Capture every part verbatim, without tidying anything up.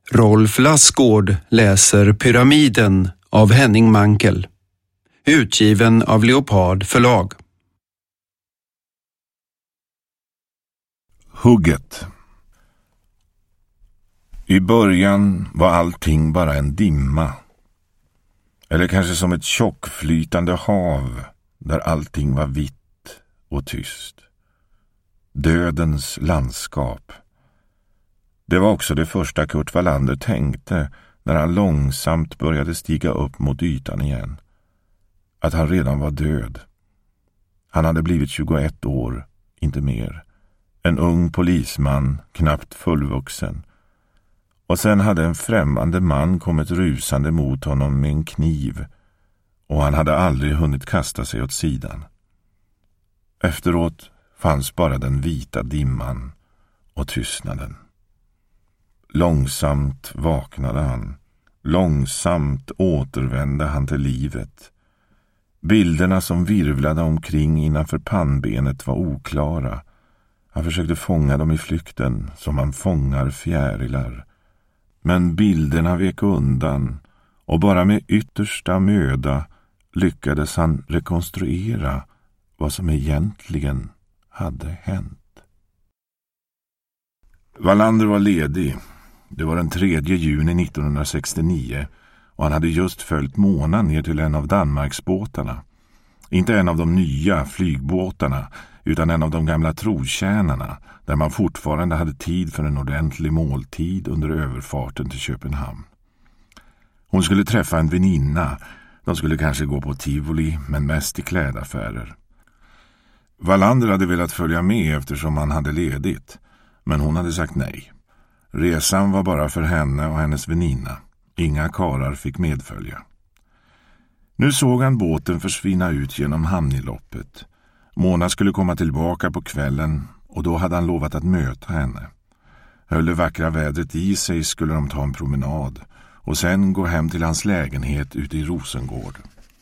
Rolf Lassgård läser Pyramiden av Henning Mankell. Utgiven av Leopard förlag. Hugget. I början var allting bara en dimma. Eller kanske som ett tjockflytande hav där allting var vitt och tyst. Dödens landskap. Det var också det första Kurt Wallander tänkte när han långsamt började stiga upp mot ytan igen. Att han redan var död. Han hade blivit tjugoett år, inte mer. En ung polisman, knappt fullvuxen. Och sen hade en främmande man kommit rusande mot honom med en kniv och han hade aldrig hunnit kasta sig åt sidan. Efteråt fanns bara den vita dimman och tystnaden. Långsamt vaknade han. Långsamt återvände han till livet. Bilderna som virvlade omkring innanför pannbenet var oklara. Han försökte fånga dem i flykten som man fångar fjärilar. Men bilderna vek undan och bara med yttersta möda lyckades han rekonstruera vad som egentligen hade hänt. Wallander var ledig. Det var den tredje juni nittonhundrasextionio och han hade just följt Mona ner till en av Danmarksbåtarna. Inte en av de nya flygbåtarna utan en av de gamla trotjänarna där man fortfarande hade tid för en ordentlig måltid under överfarten till Köpenhamn. Hon skulle träffa en väninna. De skulle kanske gå på tivoli men mest i klädaffärer. Wallander hade velat följa med eftersom han hade ledigt men hon hade sagt nej. Resan var bara för henne och hennes väninna. Inga karar fick medfölja. Nu såg han båten försvinna ut genom hamniloppet. Mona skulle komma tillbaka på kvällen och då hade han lovat att möta henne. Höll det vackra vädret i sig skulle de ta en promenad och sen gå hem till hans lägenhet ute i Rosengård.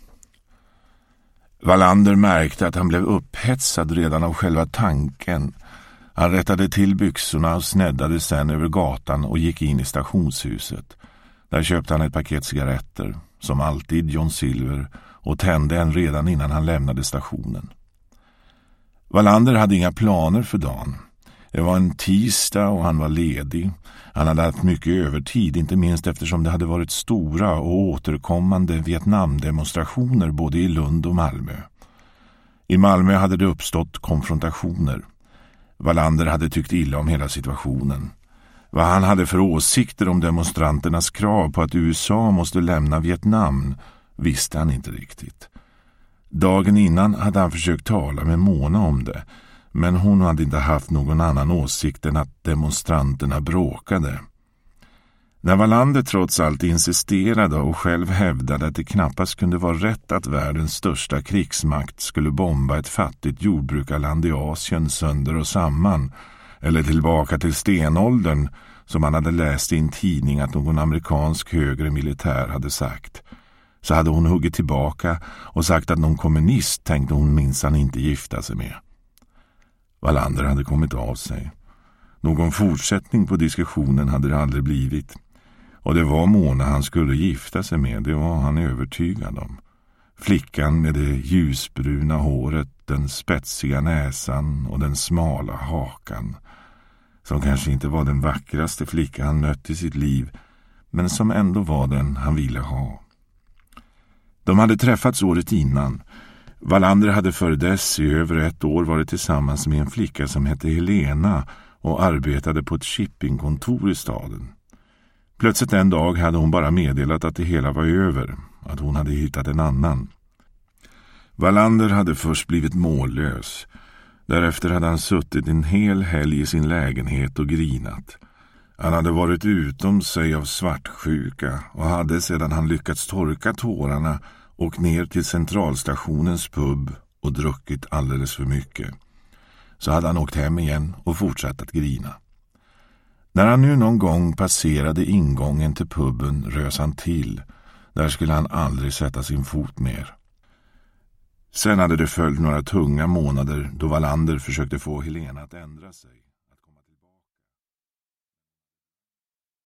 Wallander märkte att han blev upphetsad redan av själva tanken. Han rättade till byxorna och sneddade sen över gatan och gick in i stationshuset. Där köpte han ett paket cigaretter, som alltid John Silver, och tände en redan innan han lämnade stationen. Wallander hade inga planer för dagen. Det var en tisdag och han var ledig. Han hade haft mycket övertid, inte minst eftersom det hade varit stora och återkommande Vietnamdemonstrationer både i Lund och Malmö. I Malmö hade det uppstått konfrontationer. Wallander hade tyckt illa om hela situationen. Vad han hade för åsikter om demonstranternas krav på att U S A måste lämna Vietnam visste han inte riktigt. Dagen innan hade han försökt tala med Mona om det, men hon hade inte haft någon annan åsikt än att demonstranterna bråkade. När Wallander trots allt insisterade och själv hävdade att det knappast kunde vara rätt att världens största krigsmakt skulle bomba ett fattigt jordbrukarland i Asien sönder och samman, eller tillbaka till stenåldern som han hade läst i en tidning att någon amerikansk högre militär hade sagt, så hade hon huggit tillbaka och sagt att någon kommunist tänkte hon minsann inte gifta sig med. Wallander hade kommit av sig. Någon fortsättning på diskussionen hade det aldrig blivit. Och det var Mona han skulle gifta sig med, det var han övertygad om. Flickan med det ljusbruna håret, den spetsiga näsan och den smala hakan. Som kanske inte var den vackraste flicka han mött i sitt liv, men som ändå var den han ville ha. De hade träffats året innan. Wallander hade före dess i över ett år varit tillsammans med en flicka som hette Helena och arbetade på ett shippingkontor i staden. Plötsligt en dag hade hon bara meddelat att det hela var över, att hon hade hittat en annan. Wallander hade först blivit mållös. Därefter hade han suttit en hel helg i sin lägenhet och grinat. Han hade varit utom sig av svartsjuka och hade sedan han lyckats torka tårarna åkt ner till centralstationens pub och druckit alldeles för mycket. Så hade han åkt hem igen och fortsatt att grina. När han nu någon gång passerade ingången till puben rös han till. Där skulle han aldrig sätta sin fot mer. Sen hade det följt några tunga månader då Wallander försökte få Helena att ändra sig.